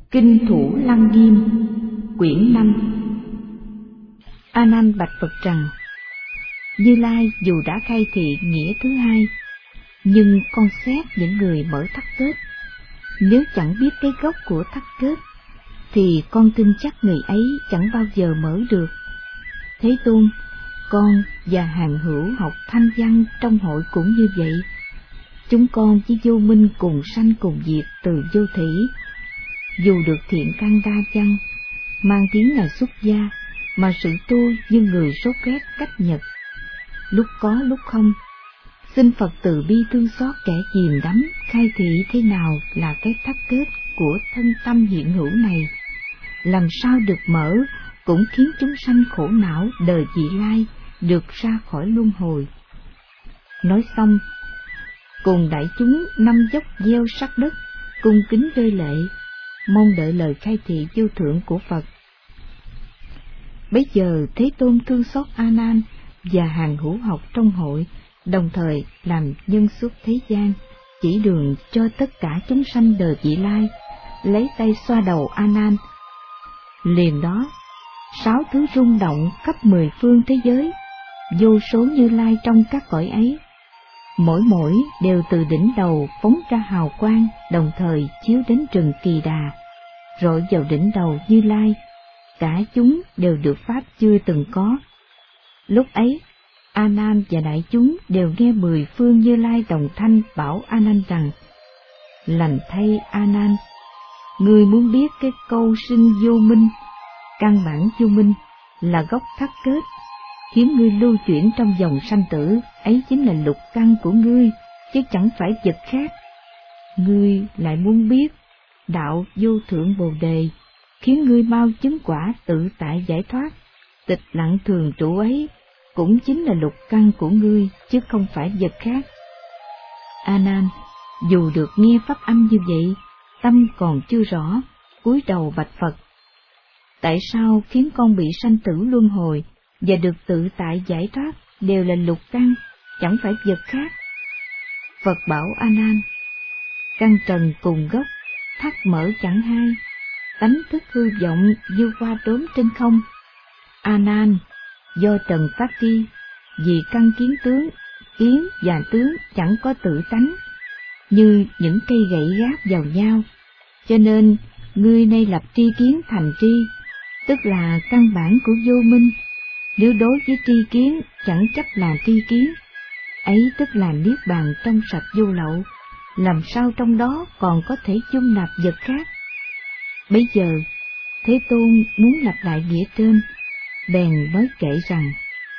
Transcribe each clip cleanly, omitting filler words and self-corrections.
Kinh Thủ Lăng Nghiêm, quyển 5. A Nan bạch Phật rằng: Như Lai dù đã khai thị nghĩa thứ hai, nhưng con xét những người mở thắt kết. Nếu chẳng biết cái gốc của thắt kết, thì con tin chắc người ấy chẳng bao giờ mở được. Thế Tôn, con và hàng hữu học thanh văn trong hội cũng như vậy. Chúng con với vô minh cùng sanh cùng diệt từ vô thủy. Dù được thiện căn đa văn, mang tiếng là xuất gia, mà sự tu như người sốt rét cách nhật, lúc có lúc không. Xin Phật từ bi thương xót kẻ chìm đắm khai thị thế nào là cái thắt kết của thân tâm hiện hữu này, làm sao được mở, cũng khiến chúng sanh khổ não đời vị lai được ra khỏi luân hồi. Nói xong, cùng đại chúng năm dốc gieo sát đất, cung kính rơi lệ, mong đợi lời khai thị vô thượng của Phật. Bấy giờ Thế Tôn thương xót A Nan và hàng hữu học trong hội, đồng thời làm nhân suốt thế gian, chỉ đường cho tất cả chúng sanh đời vị lai, lấy tay xoa đầu A Nan. Liền đó, 6 thứ rung động khắp 10 phương thế giới, vô số Như Lai trong các cõi ấy, mỗi đều từ đỉnh đầu phóng ra hào quang, đồng thời chiếu đến rừng Kỳ Đà, rọi vào đỉnh đầu Như Lai. Cả chúng đều được pháp chưa từng có. Lúc ấy, A Nan và đại chúng đều nghe 10 phương Như Lai đồng thanh bảo A Nan rằng: Lành thay A Nan, ngươi muốn biết cái câu sinh vô minh, căn bản vô minh là gốc thắt kết, khiến ngươi lưu chuyển trong dòng sanh tử, ấy chính là lục căn của ngươi, chứ chẳng phải vật khác. Ngươi lại muốn biết đạo vô thượng Bồ Đề, khiến ngươi mau chứng quả tự tại giải thoát, tịch lặng thường trụ ấy, cũng chính là lục căn của ngươi, chứ không phải vật khác. A Nan, dù được nghe pháp âm như vậy, tâm còn chưa rõ, cúi đầu bạch Phật: Tại sao khiến con bị sanh tử luân hồi và được tự tại giải thoát đều là lục căn, chẳng phải vật khác? Phật bảo A Nan: Căn trần cùng gốc, thắt mở chẳng hai, tánh thức hư vọng như hoa đốm trên không. A Nan, do trần phát tri, vì căn kiến tướng, kiến và tướng chẳng có tự tánh, như những cây gậy gác vào nhau, cho nên ngươi nay lập tri kiến thành tri, tức là căn bản của vô minh. Nếu đối với tri kiến chẳng chấp là tri kiến, ấy tức là niết bàn trong sạch vô lậu, làm sao trong đó còn có thể chung nạp vật khác? Bấy giờ Thế Tôn muốn lặp lại nghĩa trên, bèn nói kể rằng: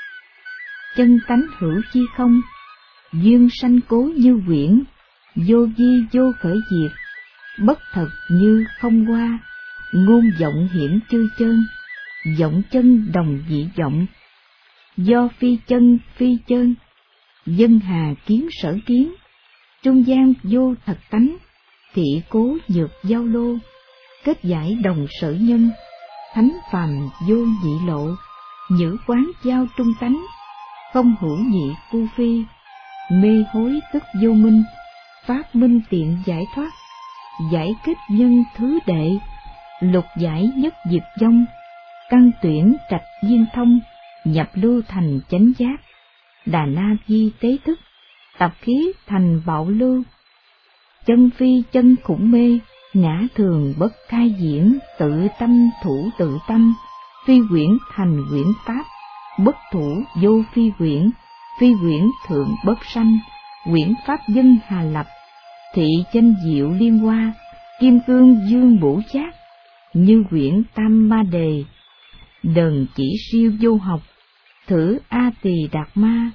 Chân tánh hữu chi không, duyên sanh cố như quyển, vô vi vô khởi diệt, bất thật như không qua, ngôn vọng hiển chư chơn, vọng chân đồng dị vọng, do phi chân, dân hà kiến sở kiến, trung gian vô thật tánh, thị cố nhược giao lô, kết giải đồng sở nhân, thánh phàm vô nhị lộ, nhữ quán giao trung tánh, không hữu nhị cu phi, mê hối tức vô minh, pháp minh tiện giải thoát, giải kích nhân thứ đệ, lục giải nhất diệt vong, căn tuyển trạch viên thông, nhập lưu thành chánh giác, đà na di tế thức, tập khí thành bạo lưu, chân phi chân khủng mê, ngã thường bất khai diễn, tự tâm thủ tự tâm, phi quyển thành quyển pháp, bất thủ vô phi quyển thượng bất sanh, quyển pháp dân hà lập, thị danh diệu liên hoa, kim cương dương bổ chát, như quyển tam ma đề, đờn chỉ siêu vô học, thử a tỳ đạt ma,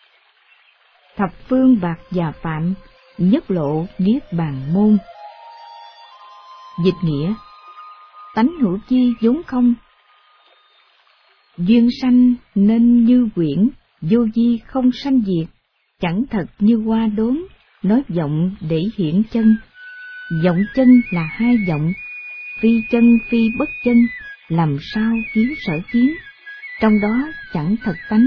thập phương bạc và phạm, nhất lộ niết bàn môn. Dịch nghĩa: tánh hữu chi vốn không, duyên sanh nên như quyển, vô vi không sanh diệt, chẳng thật như hoa đốm, nói vọng để hiển chân. Vọng chân là hai vọng, phi chân phi bất chân, làm sao kiến sở kiến, trong đó chẳng thật tánh.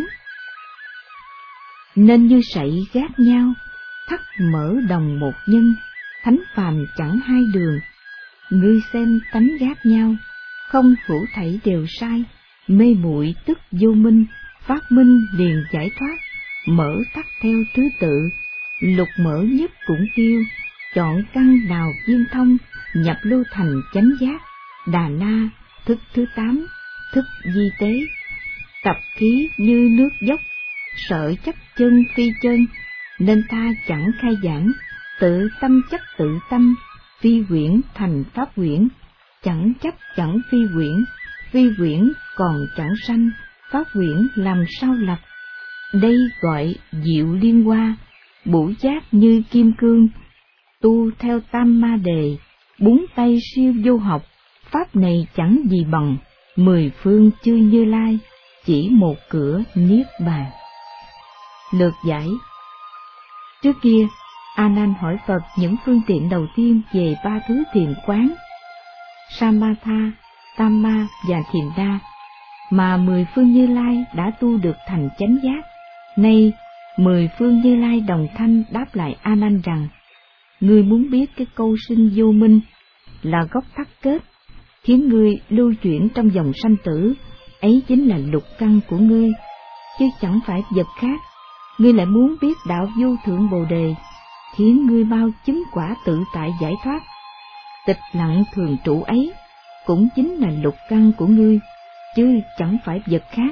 Nên như sậy gác nhau, thắt mở đồng một nhân, thánh phàm chẳng hai đường, Ngươi xem tánh ghét nhau, không hữu thảy đều sai, mê muội tức vô minh, phát minh liền giải thoát, mở tắt theo thứ tự, lục mở nhất cũng tiêu, chọn căn nào viên thông, nhập lưu thành chánh giác, Đà Na, thức thứ 8, thức di tế, tập khí như nước dốc, sợ chấp chân phi chân, nên ta chẳng khai giảng, tự tâm chấp tự tâm, phi quyển thành pháp quyển, chẳng chấp chẳng phi quyển còn chẳng sanh, pháp quyển làm sao lập. Đây gọi diệu liên hoa, bổ giác như kim cương, tu theo tam ma đề, bốn tay siêu vô học, pháp này chẳng gì bằng, 10 phương chư Như Lai, chỉ một cửa niết bàn. Lược giải. Trước kia, A Nan hỏi Phật những phương tiện đầu tiên về 3 thứ thiền quán, Samatha, Tamma và Thiền Na, mà 10 phương Như Lai đã tu được thành chánh giác. Nay, 10 phương Như Lai đồng thanh đáp lại A Nan rằng: ngươi muốn biết cái câu sinh vô minh là gốc thắt kết, khiến ngươi lưu chuyển trong dòng sanh tử, ấy chính là lục căn của ngươi, chứ chẳng phải vật khác. Ngươi lại muốn biết đạo vô thượng Bồ đề, khiến ngươi mau chứng quả tự tại giải thoát. Tịch lặng thường trụ ấy cũng chính là lục căn của ngươi, chứ chẳng phải vật khác.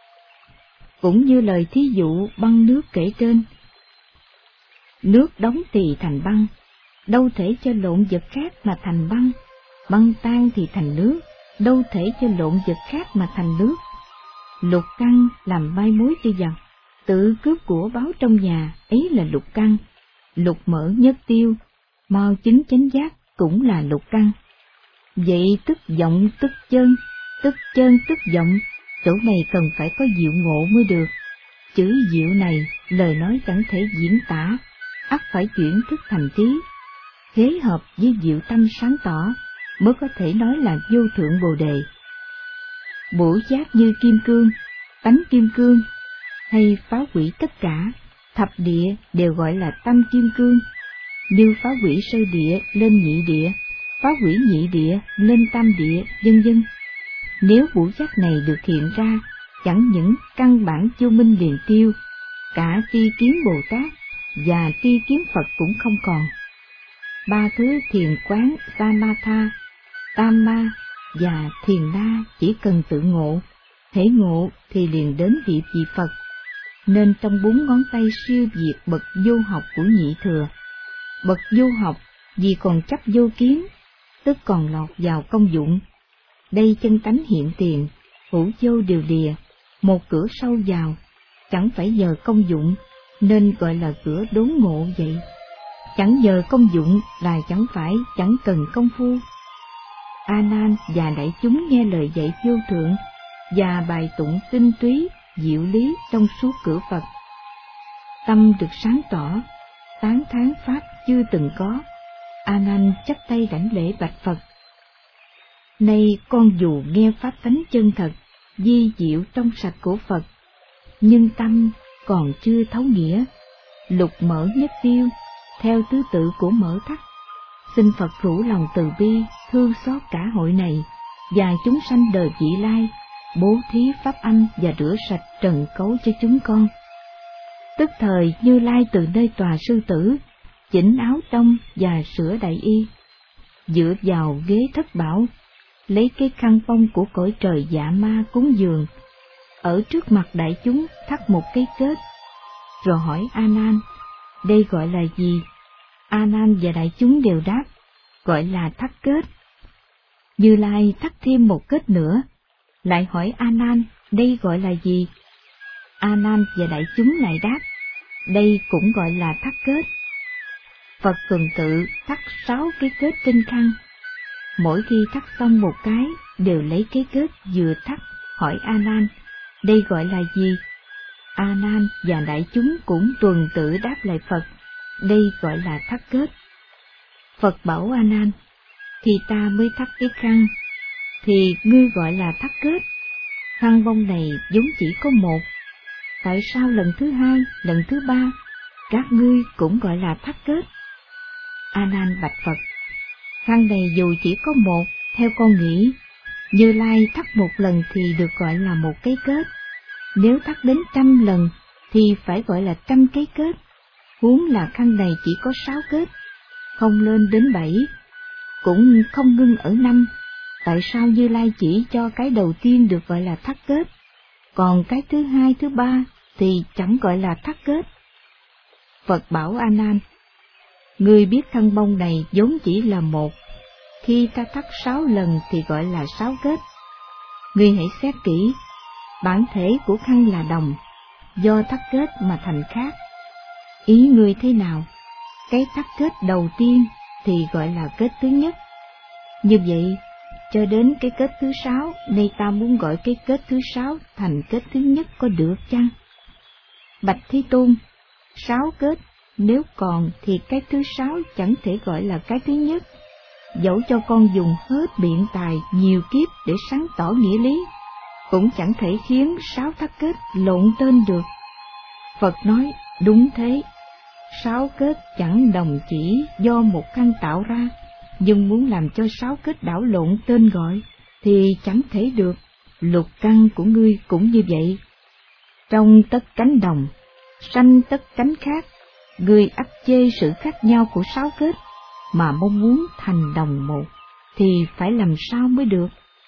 Cũng như lời thí dụ băng nước kể trên, nước đóng thì thành băng, đâu thể cho lộn vật khác mà thành băng, băng tan thì thành nước, đâu thể cho lộn vật khác mà thành nước. Lục căn làm mai mối cho vật, tự cướp của báo trong nhà, ấy là lục căn. Lục mở nhất tiêu, mau chứng chánh giác cũng là lục căn. Vậy tức vọng tức chân tức vọng, chỗ này cần phải có diệu ngộ mới được. Chữ diệu này lời nói chẳng thể diễn tả, ắt phải chuyển thức thành trí, thế hợp với diệu tâm sáng tỏ mới có thể nói là vô thượng Bồ đề. Bổ giác như kim cương, tánh kim cương, hay phá hủy tất cả thập địa đều gọi là tâm kim cương, như phá hủy sơ địa lên nhị địa, phá hủy nhị địa lên tam địa, vân vân. Nếu bổ giác này được hiện ra, chẳng những căn bản vô minh liền tiêu, cả tri kiến Bồ Tát và tri kiến Phật cũng không còn. 3 thứ thiền quán Samatha, Tamma và Thiền Na chỉ cần tự ngộ, thể ngộ thì liền đến địa vị Phật. Nên trong 4 ngón tay siêu việt bậc vô học của nhị thừa. Bậc vô học vì còn chấp vô kiến, tức còn lọt vào công dụng. Đây chân tánh hiện tiền, hữu vô điều lìa, một cửa sâu vào, chẳng phải giờ công dụng, nên gọi là cửa đốn ngộ vậy. Chẳng giờ công dụng là chẳng phải chẳng cần công phu. A Nan và đại chúng nghe lời dạy vô thượng và bài tụng tinh túy diệu lý trong suốt cửa Phật, tâm được sáng tỏ, tán thán pháp chưa từng có. A Nan chắp tay đảnh lễ bạch Phật: nay con dù nghe pháp tánh chân thật, vi diệu trong sạch của Phật, nhưng tâm còn chưa thấu nghĩa. Lục mở nhất tiêu, theo thứ tự của mở thắt, xin Phật rủ lòng từ bi thương xót cả hội này và chúng sanh đời vị lai, bố thí pháp âm và rửa sạch trần cấu cho chúng con. Tức thời Như Lai từ nơi tòa sư tử chỉnh áo tông và sửa đại y, dựa vào ghế thất bảo, lấy cái khăn phong của cõi trời dạ ma cúng dường, ở trước mặt đại chúng thắt một cái kết, rồi hỏi A Nan: đây gọi là gì? A Nan và đại chúng đều đáp: gọi là thắt kết. Như Lai thắt thêm một kết nữa, lại hỏi A Nan: đây gọi là gì? A Nan và đại chúng lại đáp: đây cũng gọi là thắt kết. Phật tuần tự thắt 6 cái kết trên khăn. Mỗi khi thắt xong một cái, đều lấy cái kết vừa thắt hỏi A Nan: đây gọi là gì? A Nan và đại chúng cũng tuần tự đáp lại Phật: đây gọi là thắt kết. Phật bảo A Nan: thì ta mới thắt cái khăn, thì ngươi gọi là thắt kết. Khăn bông này vốn chỉ có một, tại sao lần thứ 2, lần thứ 3 các ngươi cũng gọi là thắt kết? A Nan bạch Phật: Khăn này dù chỉ có một, theo con nghĩ, Như Lai thắt một lần thì được gọi là một cái kết, nếu thắt đến 100 lần thì phải gọi là 100 cái kết, huống là khăn này chỉ có 6 kết, không lên đến 7, cũng không ngưng ở 5. Tại sao Như Lai chỉ cho cái đầu tiên được gọi là thắt kết, còn cái thứ hai, thứ ba thì chẳng gọi là thắt kết? Phật bảo A Nan, ngươi biết khăn bông này vốn chỉ là một, khi ta thắt 6 lần thì gọi là 6 kết. Ngươi hãy xét kỹ, bản thể của khăn là đồng, do thắt kết mà thành khác. Ý ngươi thế nào? Cái thắt kết đầu tiên thì gọi là kết thứ nhất. Như vậy, cho đến cái kết thứ 6, nay ta muốn gọi cái kết thứ 6 thành kết thứ nhất có được chăng? Bạch Thế Tôn, 6 kết, nếu còn thì cái thứ 6 chẳng thể gọi là cái thứ nhất, dẫu cho con dùng hết biện tài nhiều kiếp để sáng tỏ nghĩa lý, cũng chẳng thể khiến 6 thắt kết lộn tên được. Phật nói, đúng thế, 6 kết chẳng đồng chỉ do một căn tạo ra, nhưng muốn làm cho 6 kết đảo lộn tên gọi thì chẳng thể được. Lục căn của ngươi cũng như vậy. Trong tất cánh đồng, sanh tất cánh khác, ngươi ắt chê sự khác nhau của 6 kết, mà mong muốn thành đồng một, thì phải làm sao mới được?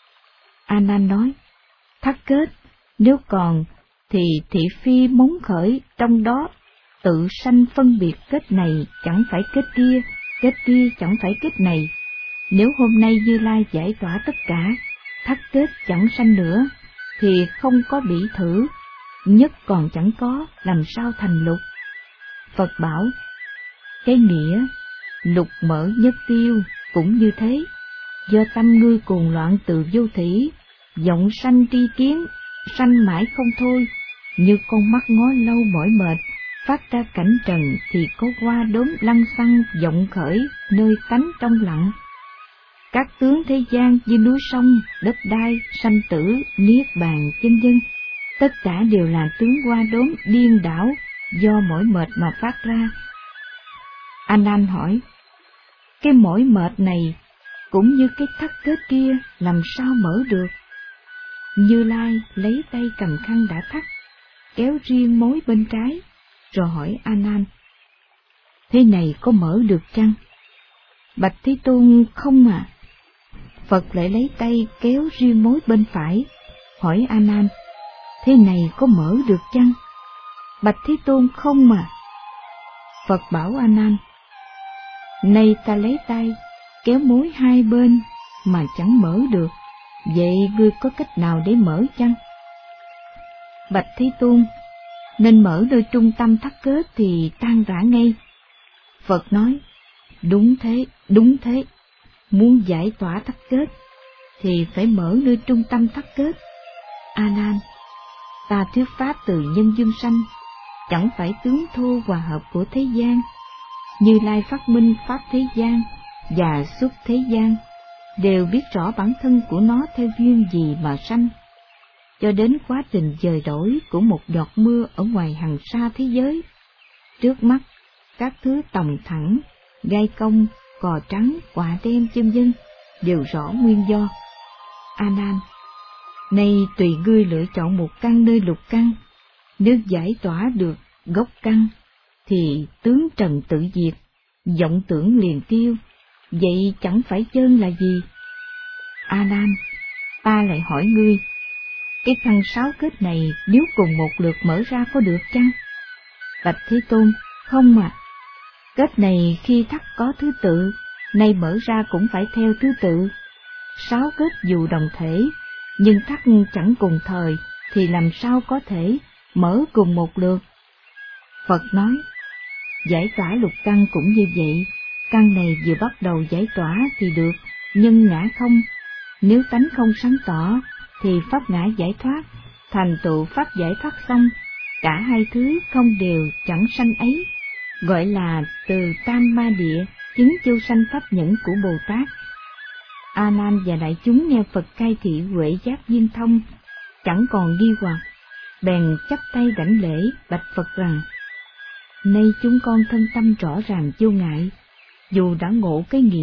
A Nan nói, thắt kết, nếu còn thì thị phi móng khởi trong đó tự sanh phân biệt kết này chẳng phải kết kia chẳng phải kết này. Nếu hôm nay Như Lai giải tỏa tất cả, thắt kết chẳng sanh nữa, thì không có bỉ thử, nhất còn chẳng có, làm sao thành lục? Phật bảo, cái nghĩa lục mở nhất tiêu cũng như thế, do tâm ngươi cuồng loạn từ vô thỉ, vọng sanh tri kiến, sanh mãi không thôi, như con mắt ngó lâu mỏi mệt, phát ra cảnh trần thì có qua đốm lăng xăng vọng khởi nơi tánh trong lặng. Các tướng thế gian như núi sông, đất đai, sanh tử, niết bàn, vân vân, tất cả đều là tướng qua đốm điên đảo do mỏi mệt mà phát ra. A Nan hỏi, cái mỏi mệt này cũng như cái thắt kết kia làm sao mở được? Như Lai lấy tay cầm khăn đã thắt, kéo riêng mối bên trái, rồi hỏi A Nan, thế này có mở được chăng? Bạch Thế Tôn, không à. Phật lại lấy tay kéo riêng mối bên phải, hỏi A Nan, thế này có mở được chăng? Bạch Thế Tôn, không mà. Phật bảo A Nan, nay ta lấy tay kéo mối hai bên mà chẳng mở được, vậy ngươi có cách nào để mở chăng? Bạch Thế Tôn, nên mở nơi trung tâm thắt kết thì tan rã ngay. Phật nói, đúng thế, muốn giải tỏa thắt kết thì phải mở nơi trung tâm thắt kết. A Nan, ta thuyết pháp từ nhân duyên sanh, chẳng phải tướng thô hòa hợp của thế gian. Như Lai phát minh pháp thế gian và xuất thế gian, đều biết rõ bản thân của nó theo duyên gì mà sanh, cho đến quá trình dời đổi của một giọt mưa ở ngoài hằng sa thế giới. Trước mắt, các thứ tòng thẳng, gai cong, cò trắng, quả đen vân vân đều rõ nguyên do. A Nan, nay tùy ngươi lựa chọn một căn nơi lục căn, nếu giải tỏa được gốc căn thì tướng trần tự diệt, vọng tưởng liền tiêu, vậy chẳng phải chơn là gì? A Nan, ta lại hỏi ngươi, cái khăn 6 kết này nếu cùng một lượt mở ra có được chăng? Bạch Thế Tôn, không mà. Kết này khi thắt có thứ tự, nay mở ra cũng phải theo thứ tự. 6 kết dù đồng thể, nhưng thắt chẳng cùng thời, thì làm sao có thể mở cùng một lượt? Phật nói, giải tỏa lục căn cũng như vậy, căn này vừa bắt đầu giải tỏa thì được, nhân ngã không. Nếu tánh không sáng tỏ, thì pháp ngã giải thoát, thành tựu pháp giải thoát xong, cả hai thứ không đều chẳng sanh ấy, gọi là từ tam ma địa chứng châu sanh pháp nhẫn của Bồ Tát. A Nan và đại chúng nghe Phật khai thị huệ giác viên thông, chẳng còn nghi hoặc, bèn chắp tay đảnh lễ bạch Phật rằng, nay chúng con thân tâm rõ ràng vô ngại, dù đã ngộ cái nghĩa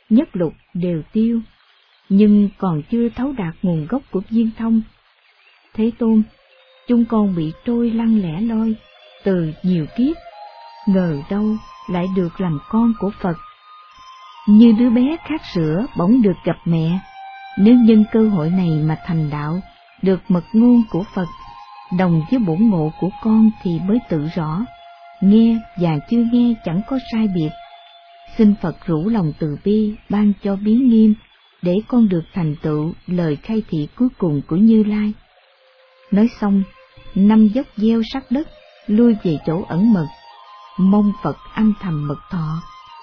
nhất lục đều tiêu, nhưng còn chưa thấu đạt nguồn gốc của viên thông. Thế Tôn, chúng con bị trôi lăn lẻ loi từ nhiều kiếp, ngờ đâu lại được làm con của Phật. Như đứa bé khát sữa bỗng được gặp mẹ, nếu nhân cơ hội này mà thành đạo, được mật ngôn của Phật, đồng với bổn ngộ của con thì mới tự rõ, nghe và chưa nghe chẳng có sai biệt. Xin Phật rủ lòng từ bi ban cho biến nghiêm, để con được thành tựu lời khai thị cuối cùng của Như Lai. Nói xong, 5 dốc gieo sát đất, lui về chỗ ẩn mật, mong Phật âm thầm mật thọ.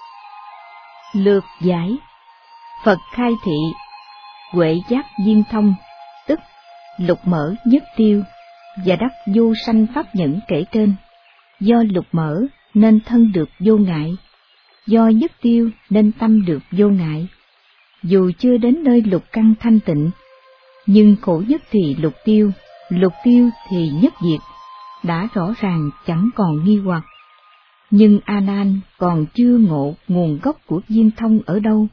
Lược giải. Phật khai thị huệ giác viên thông, tức lục mở nhất tiêu, và đắc vô sanh pháp nhẫn kể trên. Do lục mở nên thân được vô ngại, do nhất tiêu nên tâm được vô ngại. Dù chưa đến nơi lục căn thanh tịnh, nhưng khổ nhất thì lục tiêu thì nhất diệt, đã rõ ràng chẳng còn nghi hoặc. Nhưng A Nan còn chưa ngộ nguồn gốc của viên thông ở đâu.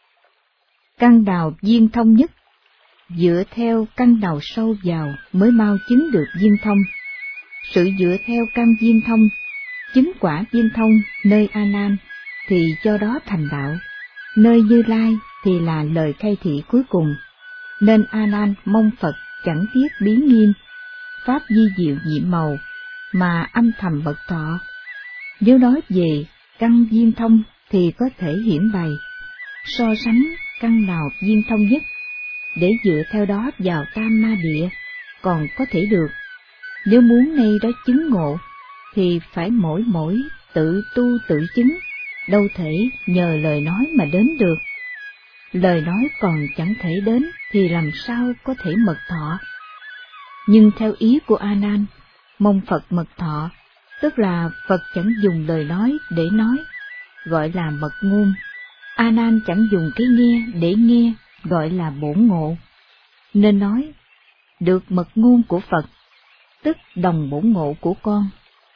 Căn đào viên thông nhất, dựa theo căn đào sâu vào mới mau chứng được viên thông. Sự dựa theo căn viên thông, chứng quả viên thông nơi A Nan thì do đó thành đạo, nơi Như Lai thì là lời khai thị cuối cùng, nên A Nan mong Phật chẳng tiếc biến nghiêm, pháp di diệu nhiệm màu mà âm thầm mật thọ. Nếu nói về căn viên thông thì có thể hiển bày, so sánh căn nào viên thông nhất, để dựa theo đó vào tam ma địa, còn có thể được. Nếu muốn ngay đó chứng ngộ, thì phải mỗi tự tu tự chứng, đâu thể nhờ lời nói mà đến được. Lời nói còn chẳng thể đến, thì làm sao có thể mật thọ. Nhưng theo ý của A Nan, mong Phật mật thọ, tức là Phật chẳng dùng lời nói để nói, gọi là mật ngôn. A Nan chẳng dùng cái nghe để nghe, gọi là bổn ngộ. Nên nói, được mật ngôn của Phật, tức đồng bổn ngộ của con.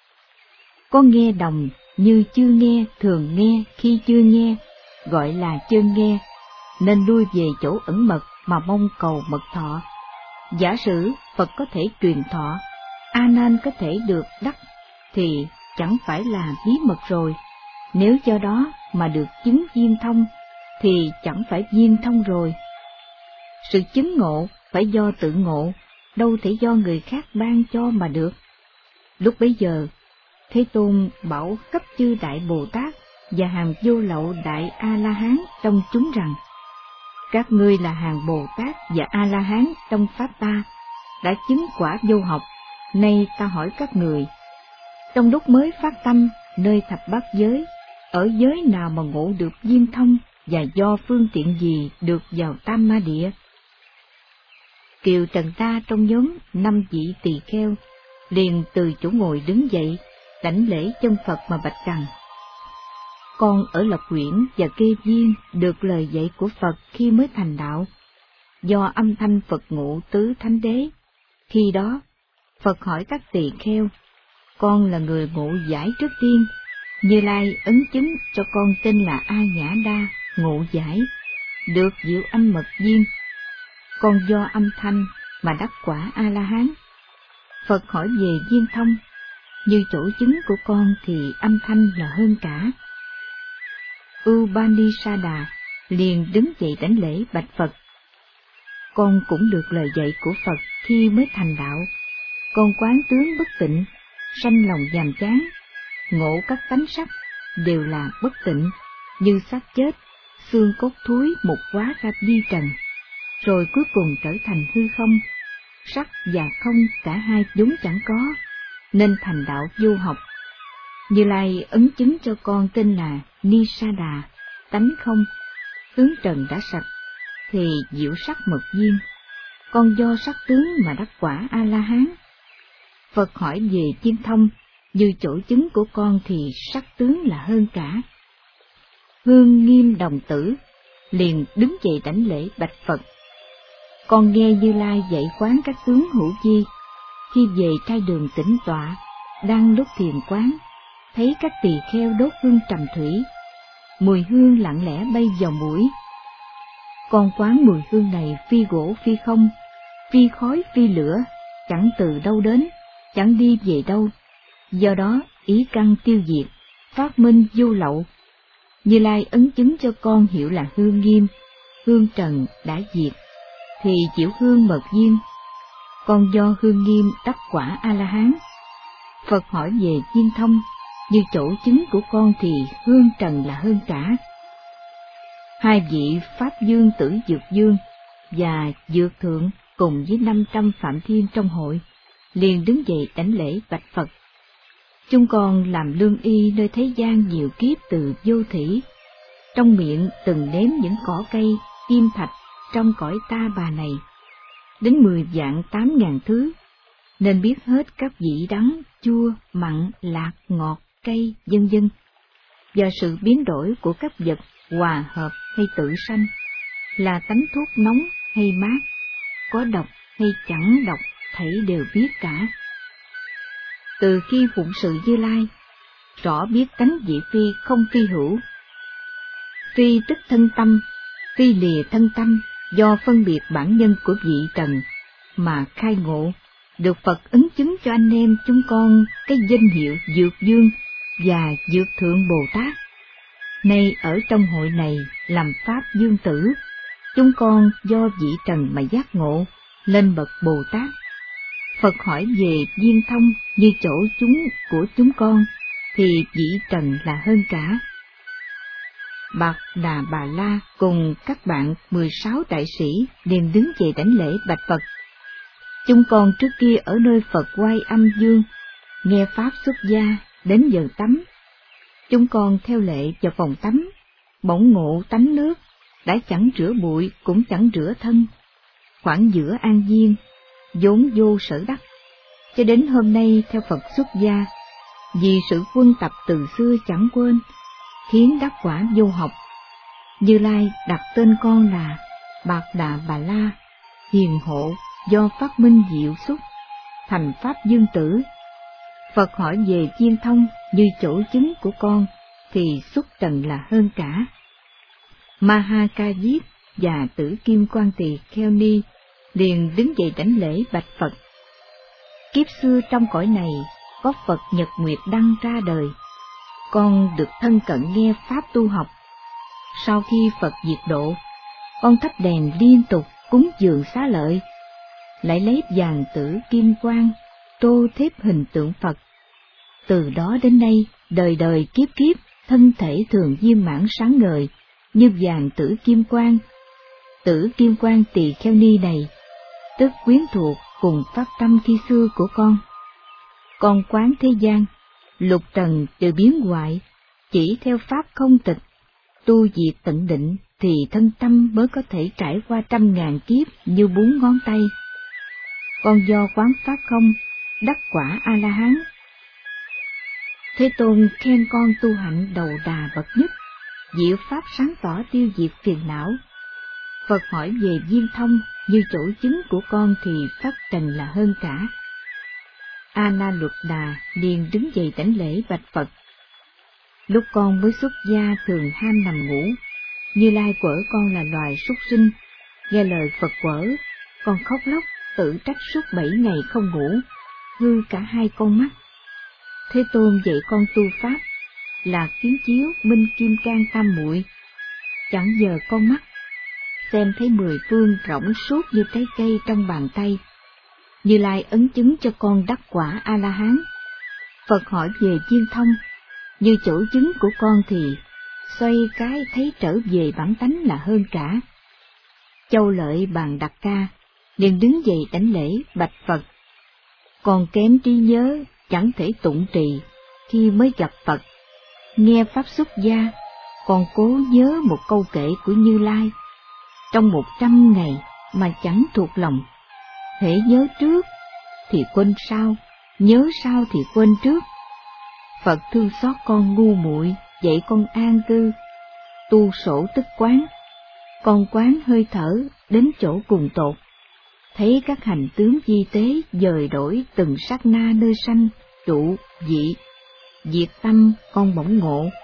Con nghe đồng như chưa nghe, thường nghe khi chưa nghe, gọi là chân nghe, nên lui về chỗ ẩn mật mà mong cầu mật thọ. Giả sử Phật có thể truyền thọ, A Nan có thể được đắc, thì chẳng phải là bí mật rồi. Nếu do đó mà được chứng viên thông, thì chẳng phải viên thông rồi. Sự chứng ngộ phải do tự ngộ, đâu thể do người khác ban cho mà được. Lúc bấy giờ, Thế Tôn bảo cấp chư Đại Bồ Tát và hàng vô lậu Đại A-la-hán trong chúng rằng, các ngươi là hàng Bồ Tát và A-la-hán trong Pháp ta, đã chứng quả vô học, nay ta hỏi các người, trong lúc mới phát tâm nơi thập bát giới, ở giới nào mà ngộ được viên thông, và do phương tiện gì được vào tam ma địa? Kiều Trần Ta trong nhóm 5 vị tỳ kheo liền từ chỗ ngồi đứng dậy, đảnh lễ chân Phật mà bạch rằng, con ở Lộc Uyển và Kê Viên được lời dạy của Phật khi mới thành đạo, do âm thanh Phật ngộ tứ thánh đế. Khi đó, Phật hỏi các tỳ kheo, con là người ngộ giải trước tiên, Như Lai ấn chứng cho con tên là A Nhã Đa, ngộ giải, được diệu âm mật viên. Con do âm thanh mà đắc quả A-la-hán. Phật hỏi về viên thông, như chỗ chứng của con thì âm thanh là hơn cả. Upanishada liền đứng dậy đảnh lễ bạch Phật, con cũng được lời dạy của Phật khi mới thành đạo. Con quán tướng bất tịnh, sanh lòng nhàm chán, ngộ các tánh sắc đều là bất tịnh, như xác chết, xương cốt thúi mục hóa ra vi trần, rồi cuối cùng trở thành hư không. Sắc và không cả hai vốn chẳng có, nên thành đạo vô học. Như Lai ấn chứng cho con tên là Nisada, tánh không, tướng trần đã sạch, thì diệu sắc mật viên. Con do sắc tướng mà đắc quả A-la-hán. Phật hỏi về viên thông, như chỗ chứng của con thì sắc tướng là hơn cả. Hương Nghiêm đồng tử liền đứng dậy đảnh lễ bạch Phật, con nghe Như Lai dạy quán các tướng hữu vi. Khi về trai đường tĩnh tọa, đang lúc thiền quán, thấy các tỳ kheo đốt hương trầm thủy, mùi hương lặng lẽ bay vào mũi. Con quán mùi hương này phi gỗ phi không, phi khói phi lửa, chẳng từ đâu đến, chẳng đi về đâu. Do đó ý căn tiêu diệt, phát minh vô lậu. Như Lai ấn chứng cho con hiểu là hương nghiêm, hương trần đã diệt, thì chịu hương mật diêm. Con do hương nghiêm đắc quả A-la-hán. Phật hỏi về viên thông, như chỗ chứng của con thì hương trần là hơn cả. Hai vị Pháp Dương Tử Dược Dương và Dược Thượng cùng với 500 Phạm Thiên trong hội, liền đứng dậy đảnh lễ bạch Phật. Chúng con làm lương y nơi thế gian nhiều kiếp từ vô thủy, trong miệng từng nếm những cỏ cây, kim thạch trong cõi ta bà này, đến 10 vạn 8.000 thứ, nên biết hết các vị đắng, chua, mặn, lạc, ngọt, cay, vân vân, và sự biến đổi của các vật hòa hợp hay tự sanh, là tánh thuốc nóng hay mát, có độc hay chẳng độc, thảy đều biết cả. Từ khi phụng sự Như Lai, rõ biết tánh vị phi không phi hữu. Phi tức thân tâm, phi lìa thân tâm, do phân biệt bản nhân của vị trần mà khai ngộ, được Phật ấn chứng cho anh em chúng con cái danh hiệu Dược Dương và Dược Thượng Bồ Tát. Nay ở trong hội này làm Pháp Dương Tử, chúng con do vị trần mà giác ngộ, lên bậc Bồ Tát. Phật hỏi về viên thông, như chỗ chúng của chúng con, thì vị trần là hơn cả. Bạc Đà Bà La cùng các bạn 16 đại sĩ liền đứng dậy đảnh lễ bạch Phật. Chúng con trước kia ở nơi Phật Oai Âm Dương, nghe Pháp xuất gia, đến giờ tắm. Chúng con theo lệ vào phòng tắm, bỗng ngộ tánh nước, đã chẳng rửa bụi cũng chẳng rửa thân. Khoảng giữa an viên, vốn vô sở đắc, cho đến hôm nay theo Phật xuất gia, vì sự quân tập từ xưa chẳng quên, khiến đắc quả vô học. Như Lai đặt tên con là Bạc Đà Bà La, hiền hộ do phát minh diệu xuất, thành Pháp Dương Tử. Phật hỏi về viên thông, như chỗ chứng của con, thì xuất trần là hơn cả. Ma Ca Diếp và Tử Kim Quan Tỳ Kheo Ni liền đứng dậy đảnh lễ bạch Phật. Kiếp xưa trong cõi này có Phật Nhật Nguyệt Đăng ra đời, con được thân cận nghe pháp tu học. Sau khi Phật diệt độ, con thắp đèn liên tục cúng dường xá lợi, lại lấy vàng tử kim quang tô thếp hình tượng Phật. Từ đó đến nay, đời đời kiếp kiếp, thân thể thường viên mãn sáng ngời như vàng tử kim quang. Tử kim quang tỳ kheo ni này, tức quyến thuộc cùng pháp tâm khi xưa của con. Con quán thế gian, lục trần đều biến hoại, chỉ theo pháp không tịch, tu diệt tận định thì thân tâm mới có thể trải qua 100.000 kiếp như 4 ngón tay. Con do quán pháp không, đắc quả A-la-hán. Thế Tôn khen con tu hạnh đầu đà bậc nhất, diệu pháp sáng tỏ tiêu diệt phiền não. Phật hỏi về viên thông, như chỗ chứng của con thì pháp trần là hơn cả. A Na Luật Đà liền đứng dậy đảnh lễ bạch Phật. Lúc con mới xuất gia thường ham nằm ngủ, Như Lai quở con là loài súc sinh, nghe lời Phật quở, con khóc lóc tự trách suốt 7 ngày không ngủ, hư cả 2 con mắt. Thế Tôn dạy con tu pháp là kiến chiếu minh kim cang tam muội, chẳng giờ con mắt xem thấy 10 phương rỗng suốt như trái cây trong bàn tay. Như Lai ấn chứng cho con đắc quả A-la-hán. Phật hỏi về viên thông, như chỗ chứng của con thì xoay cái thấy trở về bản tánh là hơn cả. Châu Lợi Bàn Đặc Ca liền đứng dậy đảnh lễ bạch Phật. Con kém trí nhớ, chẳng thể tụng trì khi mới gặp Phật. Nghe pháp xuất gia, con cố nhớ một câu kệ của Như Lai. Trong 100 ngày mà chẳng thuộc lòng, hễ nhớ trước thì quên sau, nhớ sau thì quên trước. Phật thương xót con ngu muội, dạy con an cư, tu sổ tức quán. Con quán hơi thở đến chỗ cùng tột, thấy các hành tướng vi tế dời đổi từng sát na nơi sanh, trụ, dị. Diệt tâm con bỗng ngộ,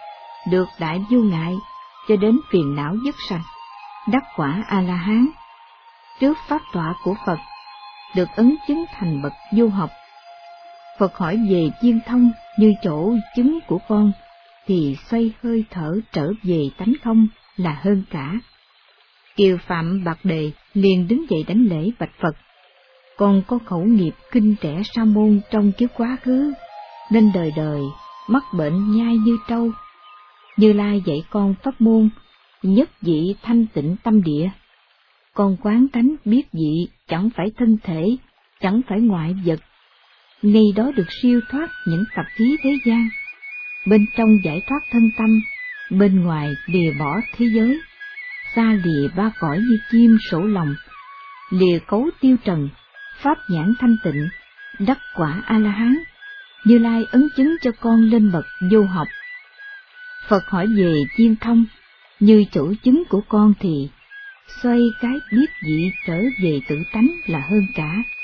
được đại vô ngại cho đến phiền não dứt sạch, đắc quả A-la-hán. Trước pháp tọa của Phật, được ấn chứng thành bậc vô học. Phật hỏi về viên thông như chỗ chứng của con, thì xoay hơi thở trở về tánh không là hơn cả. Kiều Phạm Bạc Đề liền đứng dậy đánh lễ bạch Phật. Con có khẩu nghiệp kinh trẻ sa môn trong kiếp quá khứ, nên đời đời mắc bệnh nhai như trâu. Như Lai dạy con pháp môn, nhất vị thanh tịnh tâm địa. Con quán tánh biết vị chẳng phải thân thể, chẳng phải ngoại vật. Ngay đó được siêu thoát những tập khí thế gian. Bên trong giải thoát thân tâm, bên ngoài lìa bỏ thế giới. Xa lìa ba cõi như chim sổ lòng, lìa cấu tiêu trần, pháp nhãn thanh tịnh, đắc quả A-la-hán. Như Lai ấn chứng cho con lên bậc vô học. Phật hỏi về viên thông, như chỗ chứng của con thì xoay cái biết vị trở về tự tánh là hơn cả.